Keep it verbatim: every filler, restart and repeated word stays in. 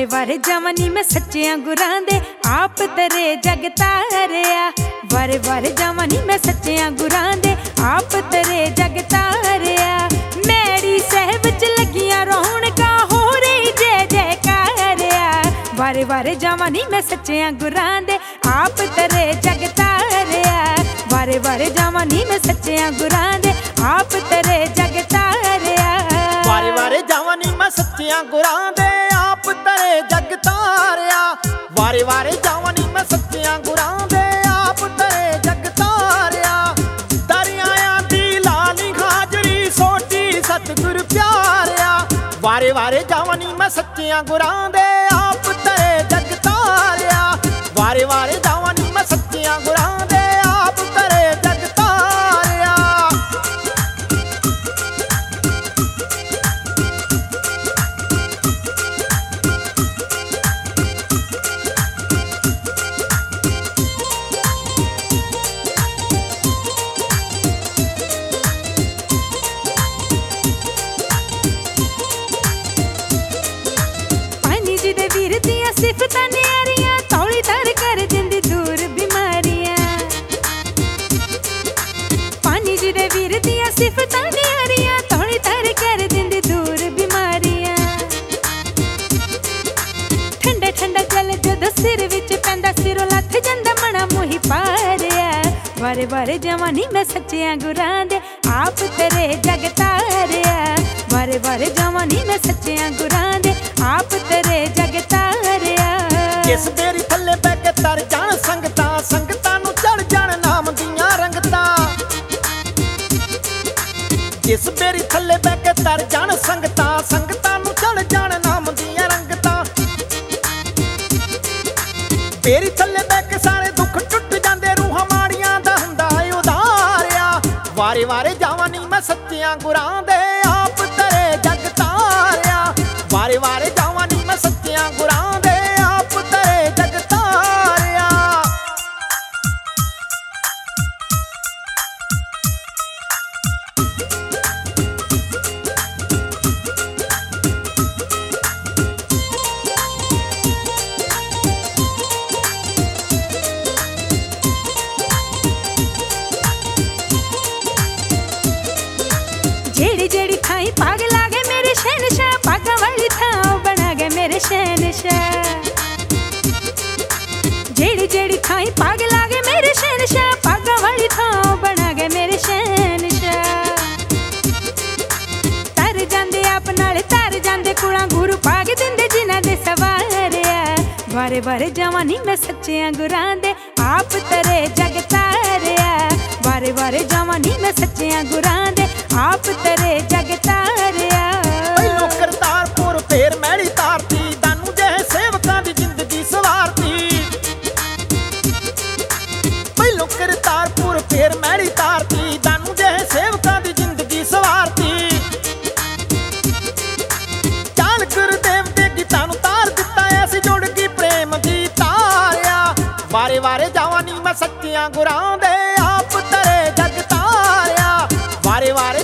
ਵਾਰੇ ਵਾਰੇ ਜਾਵਾਂ ਮੈਂ ਸੱਚਿਆਂ ਗੁਰਾਂ ਦੇ ਆਪ ਤੇਰੇ ਜਗ ਤਾਰਿਆ। ਵਾਰੇ ਵਾਰੇ ਜਾਵਾਂ ਮੈਂ ਸੱਚਿਆਂ ਗੁਰਾਂ ਦੇ ਆਪ ਤੇਰੇ ਜਗ ਤਾਰਿਆ। ਮੈੜੀ ਸਾਹਿਬ ਚ ਲੱਗੀਆਂ ਰੌਣਕਾਂ ਹੋ ਰਹੀ ਜੈ ਜੈਕਾਰਿਆ। ਵਾਰੇ ਵਾਰੇ ਜਾਵਾਂ ਮੈਂ ਸੱਚਿਆਂ ਗੁਰਾਂ ਦੇ ਆਪ ਤੇਰੇ ਜਗ ਤਾਰਿਆ। ਵਾਰੇ ਵਾਰੇ ਜਾਵਾਂ ਮੈਂ ਸੱਚਿਆਂ ਗੁਰਾਂ ਦੇ ਆਪ ਤੇਰੇ ਜਗ ਤਾਰਿਆ। ਵਾਰੇ ਵਾਰੇ ਜਾਵਾਂ ਮੈਂ ਸੱਚਿਆਂ ਗੁਰਾਂ ਦੇ ਆਪ ਤੇਰੇ ਜਗ ਤਾਰਿਆ। ਵਾਰੇ ਵਾਰੇ ਜਾਵਾਂ ਮੈਂ ਸੱਚਿਆਂ ਗੁਰਾਂ ਦੇ ਆਪ ਤੇਰੇ ਜਗ ਤਾਰਿਆ। ਦਰਿਆਆਂ ਦੀ ਲਾਲੀ ਹਾਜ਼ਰੀ ਸੋਢੀ ਸਤਿਗੁਰ ਪਿਆਰਿਆ। ਵਾਰੇ ਵਾਰੇ ਜਾਵਾਂ ਮੈਂ ਸੱਚਿਆਂ ਗੁਰਾਂ ਦੇ ਆਪ ਤੇਰੇ ਜਗ ਤਾਰਿਆ। ਵਾਰੇ ਵਾਰੇ ਜਾਵਾਂ ਮੈਂ ਸੱਚਿਆਂ ਗੁਰਾਂ ਦੇ ਆਪ ਤੇਰੇ ਜਗ ਤਾਰਿਆ। ਜਿਹਦੇ ਵੀਰ ਦੀਆਂ ਸਿਫਤਾਂ ਨਿਆਰੀਆਂ ਤੌਲੀ ਧਰ ਕਰ ਦਿੰਦੀ ਦੂਰ ਬਿਮਾਰੀਆਂ। ਪਾਣੀ ਜਿਹਦੇ ਵੀਰ ਦੀਆਂ ਸਿਫਤਾਂ ਨਿਆਰੀਆਂ ਤੌਲੀ ਧਰ ਕਰ ਦਿੰਦੀ ਦੂਰ ਬਿਮਾਰੀਆਂ। ਠੰਡਾ ਠੰਡਾ ਜਲ ਜਦੋਂ ਸਿਰ ਵਿੱਚ ਪੈਂਦਾ ਸਿਰੋਂ ਲੱਥ ਜਾਂਦਾ ਮਣਾ ਮੋਹੀ ਪਾਰਿਆ। ਵਾਰੇ ਵਾਰੇ ਜਾਵਾਂ ਮੈਂ ਸੱਚਿਆਂ ਗੁਰਾਂ ਦੇ ਆਪ ਤੇਰੇ ਜਗ ਤਾਰਿਆ। ਵਾਰੇ ਵਾਰੇ ਜਾਵਾਂ ਮੈਂ ਸੱਚਿਆਂ ਗੁਰਾਂ ਦੇ ਆਪ ਤੇਰੇ ਜਗ ਤਾਰਿਆ। ਜਿਸ ਬੇਰੀ ਥੱਲੇ ਬਹਿ ਕੇ ਤਰ ਜਾਣ ਸੰਗਤਾਂ ਸੰਗਤਾਂ ਨੂੰ ਚੜ ਜਾਣ ਨਾਮ ਦੀਆਂ ਰੰਗਤਾਂ। ਜਿਸ ਬੇਰੀ ਥੱਲੇ ਬਹਿ ਕੇ ਤਰ ਜਾਣ ਸੰਗਤਾਂ ਸੰਗਤਾਂ ਨੂੰ ਚੜ ਜਾਣ ਨਾਮ ਦੀਆਂ ਰੰਗਤਾਂ। ਬੇਰੀ ਥੱਲੇ ਬਹਿ ਕੇ ਸਾਰੇ ਦੁੱਖ ਟੁੱਟ ਜਾਂਦੇ ਰੂਹਾਂ ਮਾੜੀਆਂ ਦਾ ਹੁੰਦਾ ਉਧਾਰਿਆ। ਵਾਰੇ ਵਾਰੇ ਜਾਵਾਂ ਮੈਂ ਸੱਚਿਆਂ ਗੁਰਾਂ ਦੇ ਆਪ ਤੇਰੇ ਜਗ ਤਾਰਿਆ। ਵਾਰੇ ਵਾਰੇ ਜਾਵਾਂ ਮੈਂ ਸੱਚਿਆਂ ਗੁਰਾਂ ਦੇ ਆਪ ਤੇਰੇ ਜਗ ਤਾਰਿਆ। ਜਿਹੜੀ ਜਿਹੜੀ ਥਾਈ ਪੱਗ ਲਾ ਗਏ ਮੇਰੇ ਸ਼ਹਿਨਸ਼ਾਹ ਪੱਗਾਂ ਵਾਲੀ ਥਾਂ ਬਣਾ ਗਏ ਮੇਰੇ ਸ਼ਹਿਨਸ਼ਾਹ। ਜਿਹੜੀ ਜਿਹੜੀ ਥਾਈ ਪੱਗ ਲਾ ਗਏ ਮੇਰੇ ਸ਼ਹਿਨਸ਼ਾਹ ਪੱਗਾਂ ਵਾਲੀ ਥਾਂ ਬਣਾ ਗਏ ਮੇਰੇ ਸ਼ਹਿਨਸ਼ਾਹ। ਤਰ ਜਾਂਦੇ ਆਪ ਨਾਲ ਤਰ ਜਾਂਦੇ ਕੁਲਾਂ ਗੁਰੂ ਪਾਗ ਦਿੰਦੇ ਜਿਨ੍ਹਾਂ ਦੇ ਸਵਾਰਿਆ। ਵਾਰੇ ਵਾਰੇ ਜਾਵਾਂ ਮੈਂ ਸੱਚਿਆਂ ਗੁਰਾਂ ਦੇ ਆਪ ਤੇਰੇ ਜਗ ਤਾਰਿਆ। ਵਾਰੇ ਵਾਰੇ ਜਾਵਾਂ ਮੈਂ ਸੱਚਿਆਂ ਗੁਰਾਂ ਦੇ ਆਪ ਤੇਰੇ ਜਗ ਤਾਰਿਆ। ਪਹਿਲੋਂ ਕਰਤਾਰਪੁਰ ਫੇਰ ਮੈੜੀ ਤਾਰਤੀ ਦਾਨੂ ਜਿਹੇ ਸੇਵਕਾਂ ਦੀ ਜ਼ਿੰਦਗੀ ਸਵਾਰਤੀ। ਪਹਿਲੋਂ ਕਰਤਾਰਪੁਰ ਫੇਰ ਮੈੜੀ ਤਾਰਤੀ ਦਾਨੂ ਜਿਹੇ ਸੇਵਕਾਂ ਦੀ ਜ਼ਿੰਦਗੀ ਸਵਾਰਤੀ। ਚਾਲ ਗੁਰਦੇਵ ਦੇ ਗੀਤਾਂ ਨੂੰ ਤਾਰ ਦਿੱਤਾ ਐਸੀ ਜੁੜ ਗਈ ਪ੍ਰੇਮ ਦੀ ਤਾਰਿਆ। ਵਾਰੇ ਵਾਰੇ ਜਾਵਾਂ ਮੈਂ ਸੱਚਿਆਂ ਗੁਰਾਂ ਦੇ ਆਪ ਤੇਰੇ ਜਗ ਤਾਰਿਆ। ਵਾਰੇ ਵਾਰੇ